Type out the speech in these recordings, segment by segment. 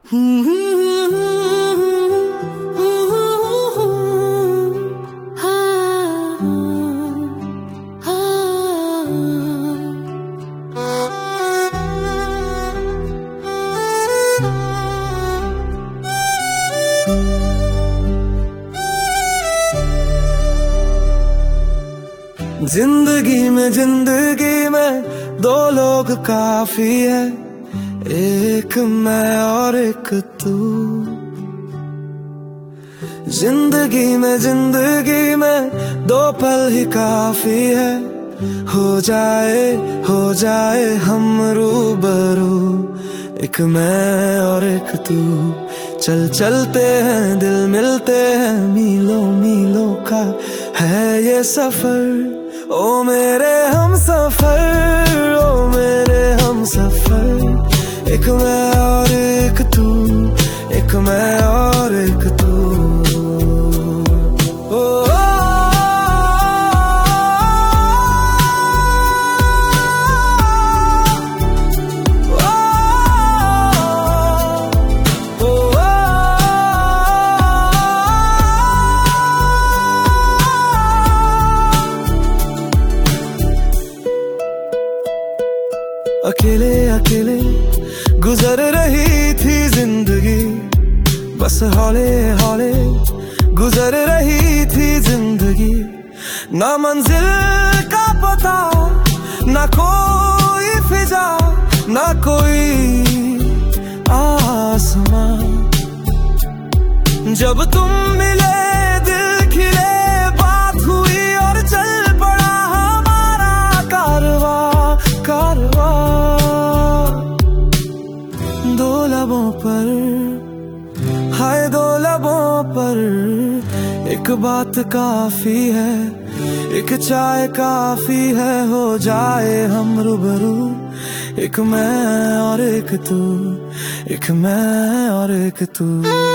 जिंदगी में दो लोग काफी है, एक मैं और एक तू। जिंदगी में दो पल ही काफी है, हो जाए हम रूबरू, एक मैं और एक तू। चलते हैं दिल मिलते हैं, मीलों मीलों का है ये सफर। ओ मेरे हम सफर, ओ मेरे हम सफर, एक मैं और एक तू, एक मैं और एक तू। अकेले अकेले गुजर रही थी जिंदगी, बस हौले हौले गुजर रही थी जिंदगी। ना मंजिल का पता, ना कोई फिजा, ना कोई आसमां। जब तुम मिले दिल खिले, बात हुई और चल पड़ा हमारा कारवां। दो लबों पर, हाय दो लबों पर, एक बात काफी है, एक चाय काफी है, हो जाए हम रूबरू, एक मैं और एक तू, एक मैं और एक तू।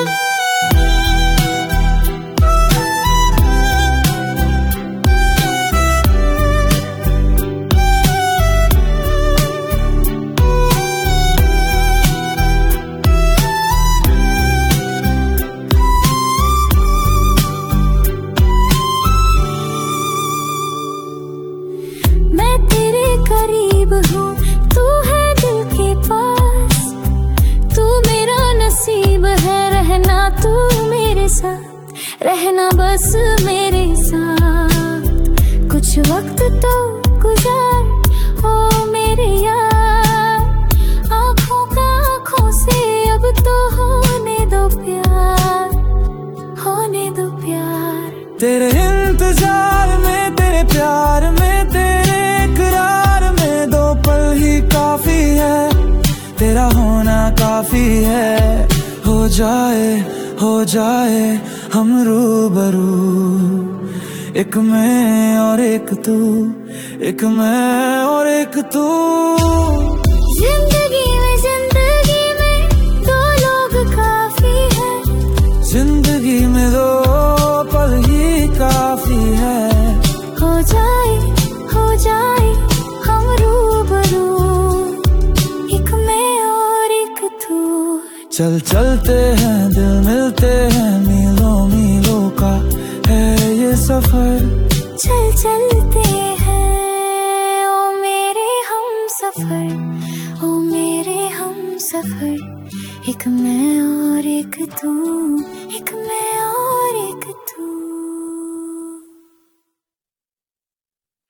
करीब हूँ, तू है दिल के पास, तू मेरा नसीब है, रहना तू मेरे साथ, रहना बस मेरे साथ। कुछ वक्त तो गुजार, ओ मेरे यार, आँखों का आँखों से अब तो होने दो प्यार, होने दो प्यार। तेरे इंतजार में, तेरे प्यार में, तेरे इकरार में दो पल ही काफी है, तेरा होना काफी है, हो जाए हम रूबरू, एक मैं और एक तू, एक मैं और एक तू। जिंदगी में दो लोग काफी है, जिंदगी में दो पल ही काफी है, हो जाए हम रूबरू, एक मैं और एक तू। चलते हैं दिल मिलते हैं, मीलों मीलों का है ये सफर। चलते हैं ओ मेरे हम सफर, ओ मेरे हम सफर, एक मैं और एक तू, एक मैं